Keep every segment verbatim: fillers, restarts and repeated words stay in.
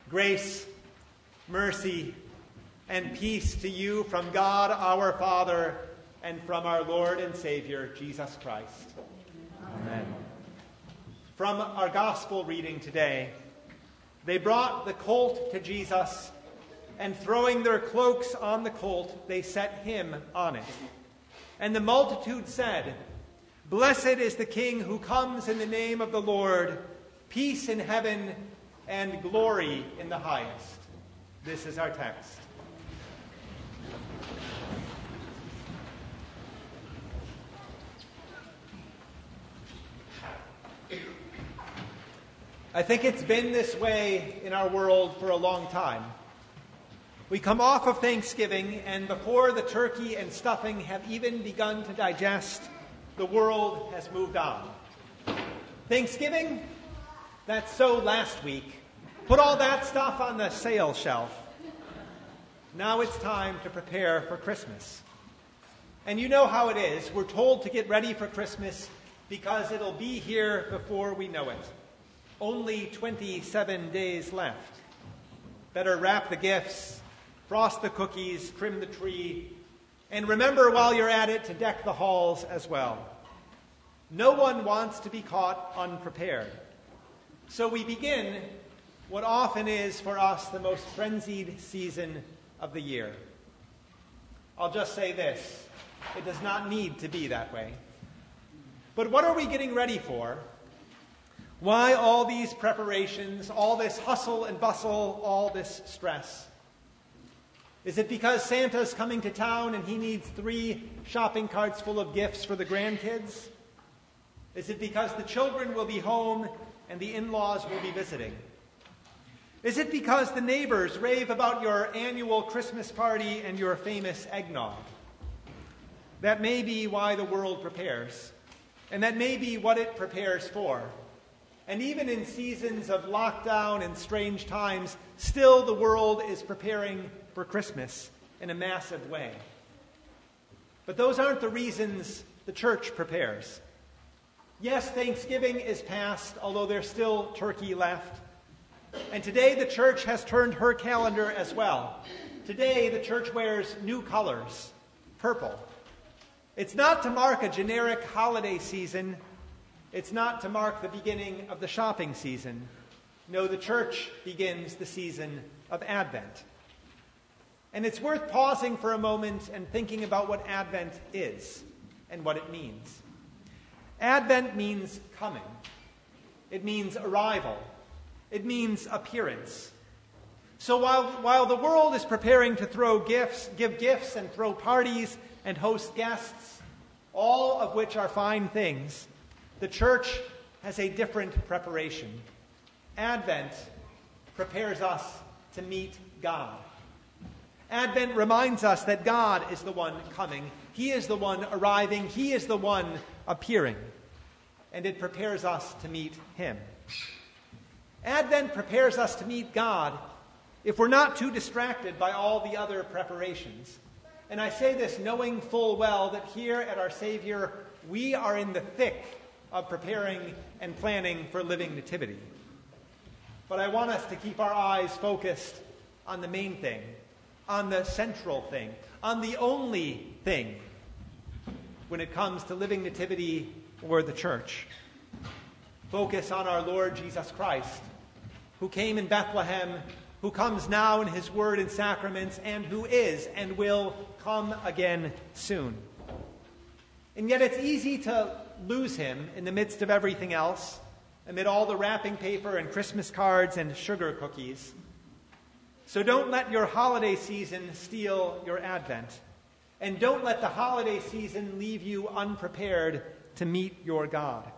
Grace, mercy, and peace to you from God our Father and from our Lord and Savior, Jesus Christ. Amen. From our gospel reading today, they brought the colt to Jesus, and throwing their cloaks on the colt, they set him on it. And the multitude said, "Blessed is the King who comes in the name of the Lord, peace in heaven and glory in the highest." This is our text. I think it's been this way in our world for a long time. We come off of Thanksgiving, and before the turkey and stuffing have even begun to digest, the world has moved on. Thanksgiving? That's so last week. Put all that stuff on the sale shelf. Now it's time to prepare for Christmas. And you know how it is. We're told to get ready for Christmas because it'll be here before we know it. Only twenty-seven days left. Better wrap the gifts, frost the cookies, trim the tree, and remember while you're at it to deck the halls as well. No one wants to be caught unprepared. So we begin what often is for us the most frenzied season of the year. I'll just say this, it does not need to be that way. But what are we getting ready for? Why all these preparations, all this hustle and bustle, all this stress? Is it because Santa's coming to town and he needs three shopping carts full of gifts for the grandkids? Is it because the children will be home and the in-laws will be visiting? Is it because the neighbors rave about your annual Christmas party and your famous eggnog? That may be why the world prepares, and that may be what it prepares for. And even in seasons of lockdown and strange times, still the world is preparing for Christmas in a massive way. But those aren't the reasons the church prepares. Yes, Thanksgiving is past, although there's still turkey left. And today the church has turned her calendar as well. Today the church wears new colors, purple. It's not to mark a generic holiday season. It's not to mark the beginning of the shopping season. No, the church begins the season of Advent. And it's worth pausing for a moment and thinking about what Advent is and what it means. Advent means coming. It means arrival. It means appearance. So while, while the world is preparing to throw gifts, give gifts and throw parties and host guests, all of which are fine things, the church has a different preparation. Advent prepares us to meet God. Advent reminds us that God is the one coming. He is the one arriving. He is the one appearing. And it prepares us to meet him. Advent prepares us to meet God if we're not too distracted by all the other preparations. And I say this knowing full well that here at our Savior, we are in the thick of preparing and planning for living nativity. But I want us to keep our eyes focused on the main thing, on the central thing, on the only thing when it comes to living nativity or the church. Focus on our Lord Jesus Christ, who came in Bethlehem, who comes now in his word and sacraments, and who is and will come again soon. And yet it's easy to lose him in the midst of everything else, amid all the wrapping paper and Christmas cards and sugar cookies. So don't let your holiday season steal your Advent. And don't let the holiday season leave you unprepared to meet your God.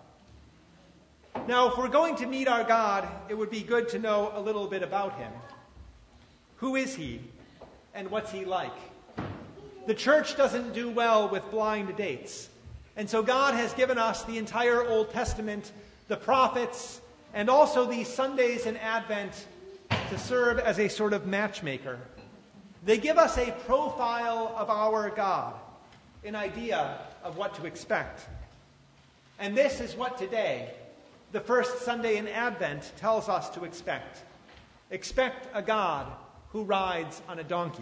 Now, if we're going to meet our God, it would be good to know a little bit about him. Who is he, and what's he like? The church doesn't do well with blind dates. And so God has given us the entire Old Testament, the prophets, and also these Sundays in Advent to serve as a sort of matchmaker. They give us a profile of our God, an idea of what to expect. And this is what today, the first Sunday in Advent, tells us to expect. expect a God who rides on a donkey.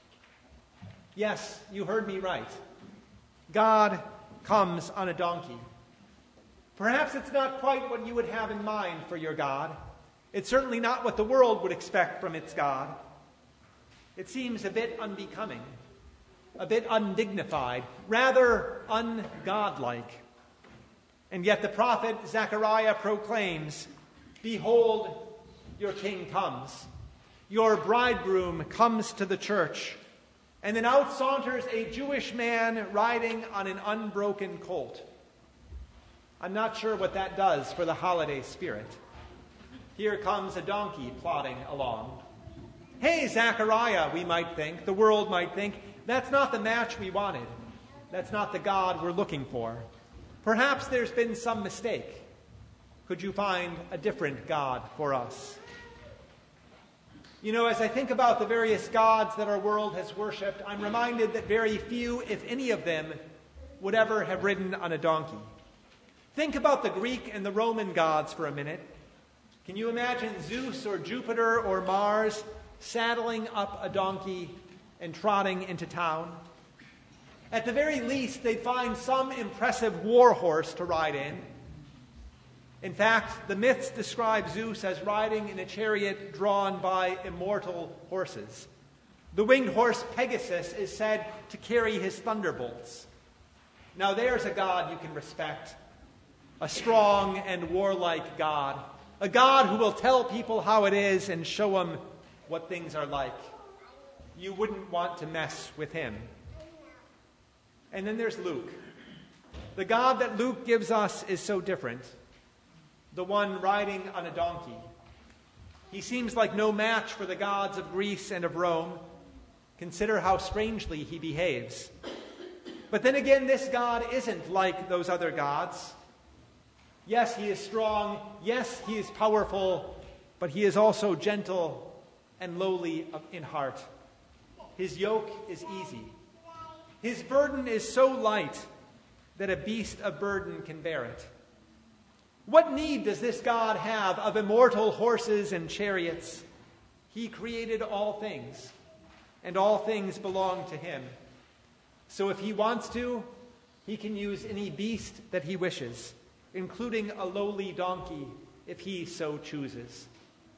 Yes, you heard me right. God comes on a donkey. Perhaps it's not quite what you would have in mind for your God. It's certainly not what the world would expect from its God. It seems a bit unbecoming, a bit undignified, rather ungodlike. And yet the prophet Zechariah proclaims, "Behold, your king comes. Your bridegroom comes to the church." And then out saunters a Jewish man riding on an unbroken colt. I'm not sure what that does for the holiday spirit. Here comes a donkey plodding along. Hey, Zechariah, we might think, the world might think, that's not the match we wanted. That's not the God we're looking for. Perhaps there's been some mistake. Could you find a different God for us? You know, as I think about the various gods that our world has worshipped, I'm reminded that very few, if any of them, would ever have ridden on a donkey. Think about the Greek and the Roman gods for a minute. Can you imagine Zeus or Jupiter or Mars saddling up a donkey and trotting into town? At the very least, they'd find some impressive war horse to ride in. In fact, the myths describe Zeus as riding in a chariot drawn by immortal horses. The winged horse Pegasus is said to carry his thunderbolts. Now there's a God you can respect, a strong and warlike God, a God who will tell people how it is and show them what things are like. You wouldn't want to mess with him. And then there's Luke. The God that Luke gives us is so different. The one riding on a donkey. He seems like no match for the gods of Greece and of Rome. Consider how strangely he behaves. But then again, this God isn't like those other gods. Yes, he is strong. Yes, he is powerful. But he is also gentle and lowly in heart. His yoke is easy. His burden is so light that a beast of burden can bear it. What need does this God have of immortal horses and chariots? He created all things, and all things belong to him. So if he wants to, he can use any beast that he wishes, including a lowly donkey, if he so chooses.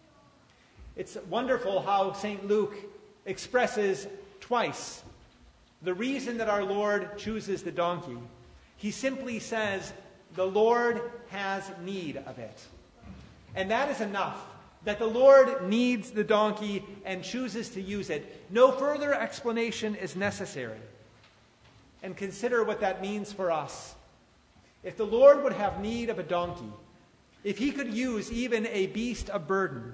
It's wonderful how Saint Luke expresses twice the reason that our Lord chooses the donkey. He simply says, the Lord has need of it. And that is enough, that the Lord needs the donkey and chooses to use it. No further explanation is necessary. And consider what that means for us. If the Lord would have need of a donkey, if he could use even a beast of burden,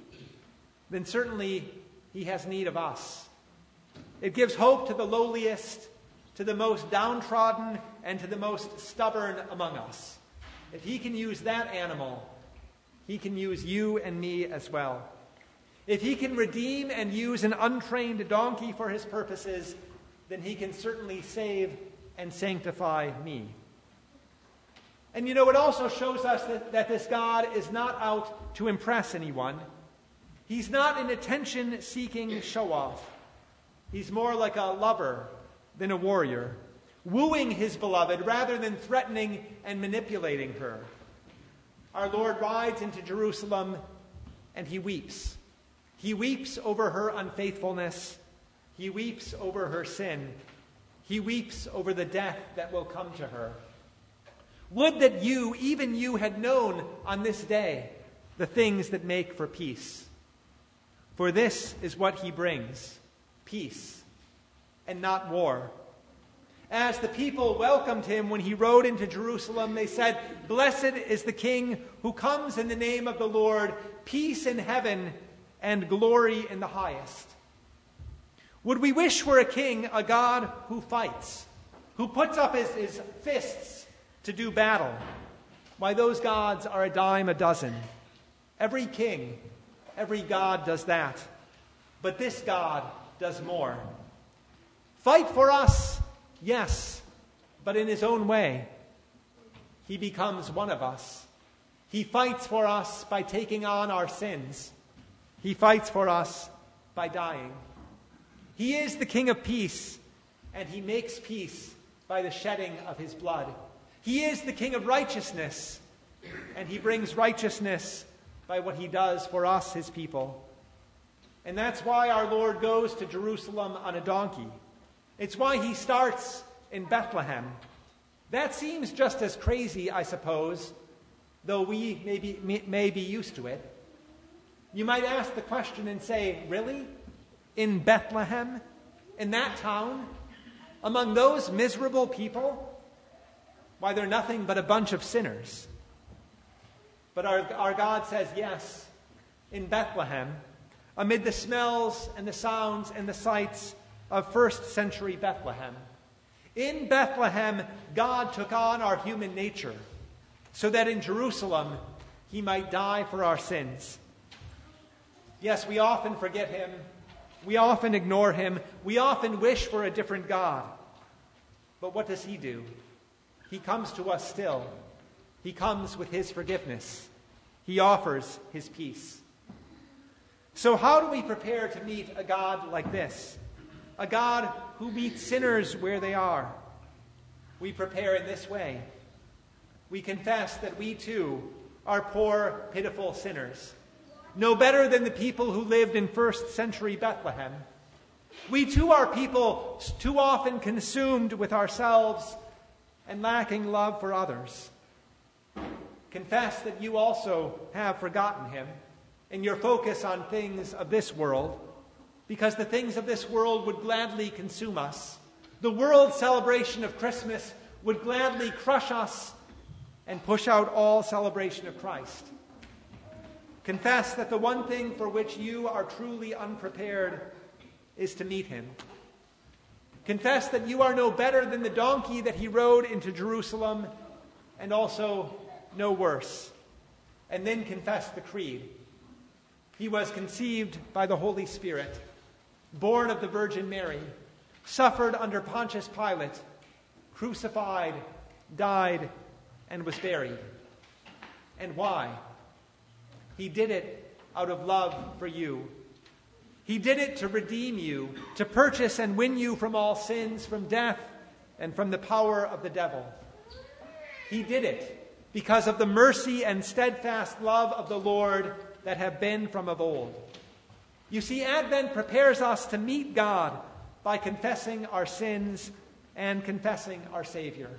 then certainly he has need of us. It gives hope to the lowliest, to the most downtrodden, and to the most stubborn among us. If he can use that animal, he can use you and me as well. If he can redeem and use an untrained donkey for his purposes, then he can certainly save and sanctify me. And you know, it also shows us that, that this God is not out to impress anyone. He's not an attention-seeking show-off. He's more like a lover than a warrior, wooing his beloved rather than threatening and manipulating her. Our Lord rides into Jerusalem and he weeps. He weeps over her unfaithfulness. He weeps over her sin. He weeps over the death that will come to her. Would that you, even you, had known on this day the things that make for peace. For this is what he brings, peace, and not war. As the people welcomed him when he rode into Jerusalem, they said, "Blessed is the King who comes in the name of the Lord, peace in heaven and glory in the highest." Would we wish for a king, a God who fights, who puts up his, his fists to do battle? Why, those gods are a dime a dozen. Every king, every god does that. But this God does more. Fight for us, yes, but in his own way. He becomes one of us. He fights for us by taking on our sins. He fights for us by dying. He is the King of peace, and he makes peace by the shedding of his blood. He is the King of righteousness, and he brings righteousness by what he does for us, his people. And that's why our Lord goes to Jerusalem on a donkey. It's why he starts in Bethlehem. That seems just as crazy, I suppose, though we may be, may, may be used to it. You might ask the question and say, really? In Bethlehem? In that town? Among those miserable people? Why, they're nothing but a bunch of sinners. But our, our God says, yes, in Bethlehem, amid the smells and the sounds and the sights of first century Bethlehem. In Bethlehem, God took on our human nature so that in Jerusalem he might die for our sins. Yes, we often forget him. We often ignore him. We often wish for a different God. But what does he do? He comes to us still. He comes with his forgiveness. He offers his peace. So how do we prepare to meet a God like this? A God who meets sinners where they are? We prepare in this way. We confess that we too are poor, pitiful sinners, no better than the people who lived in first century Bethlehem. We too are people too often consumed with ourselves and lacking love for others. Confess that you also have forgotten him in your focus on things of this world, because the things of this world would gladly consume us. The world celebration of Christmas would gladly crush us and push out all celebration of Christ. Confess that the one thing for which you are truly unprepared is to meet him. Confess that you are no better than the donkey that he rode into Jerusalem, and also no worse. And then confess the creed. He was conceived by the Holy Spirit, born of the Virgin Mary, suffered under Pontius Pilate, crucified, died, and was buried. And why? He did it out of love for you. He did it to redeem you, to purchase and win you from all sins, from death, and from the power of the devil. He did it because of the mercy and steadfast love of the Lord that have been from of old. You see, Advent prepares us to meet God by confessing our sins and confessing our Savior.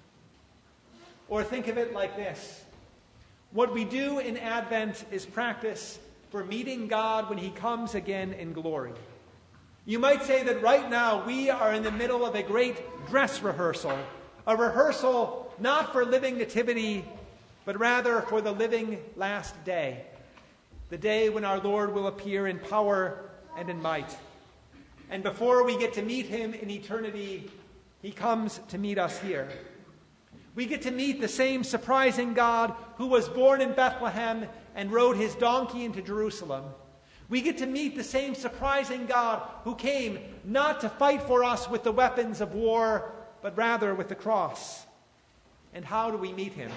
Or think of it like this. What we do in Advent is practice for meeting God when he comes again in glory. You might say that right now we are in the middle of a great dress rehearsal, a rehearsal not for living nativity, but rather for the living last day, the day when our Lord will appear in power and in might. And before we get to meet him in eternity, he comes to meet us here. We get to meet the same surprising God who was born in Bethlehem and rode his donkey into Jerusalem. We get to meet the same surprising God who came not to fight for us with the weapons of war, but rather with the cross. And how do we meet him?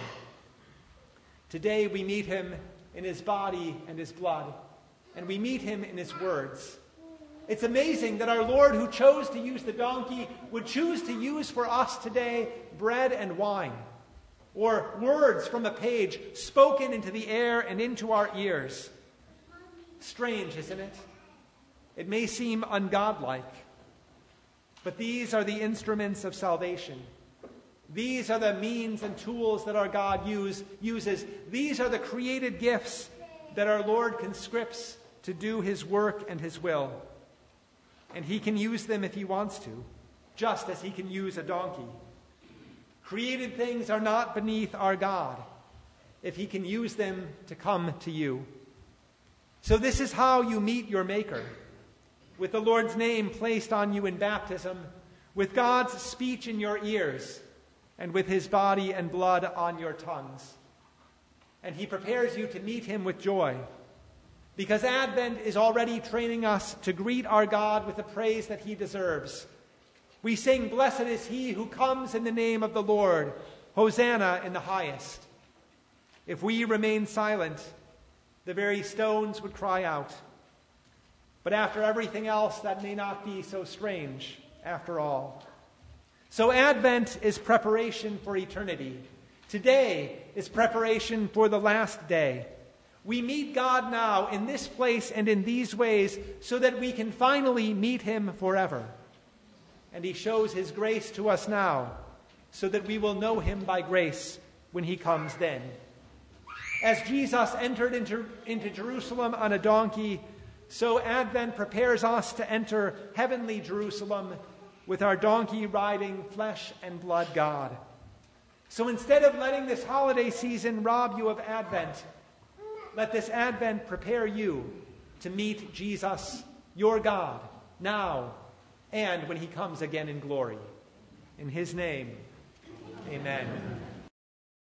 Today we meet him in his body and his blood, and we meet him in his words. It's amazing that our Lord, who chose to use the donkey, would choose to use for us today bread and wine, or words from a page spoken into the air and into our ears. Strange, isn't it? It may seem ungodlike, but these are the instruments of salvation. These are the means and tools that our God use, uses. These are the created gifts that our Lord conscripts to do his work and his will. And he can use them if he wants to, just as he can use a donkey. Created things are not beneath our God if he can use them to come to you. So this is how you meet your Maker, with the Lord's name placed on you in baptism, with God's speech in your ears, and with his body and blood on your tongues. And he prepares you to meet him with joy, because Advent is already training us to greet our God with the praise that he deserves. We sing, "Blessed is he who comes in the name of the Lord, Hosanna in the highest." If we remain silent, the very stones would cry out. But after everything else, that may not be so strange after all. So Advent is preparation for eternity. Today is preparation for the last day. We meet God now in this place and in these ways so that we can finally meet him forever. And he shows his grace to us now so that we will know him by grace when he comes then. As Jesus entered into, into Jerusalem on a donkey, so Advent prepares us to enter heavenly Jerusalem with our donkey-riding, flesh and blood God. So instead of letting this holiday season rob you of Advent, let this Advent prepare you to meet Jesus, your God, now and when he comes again in glory. In his name, amen.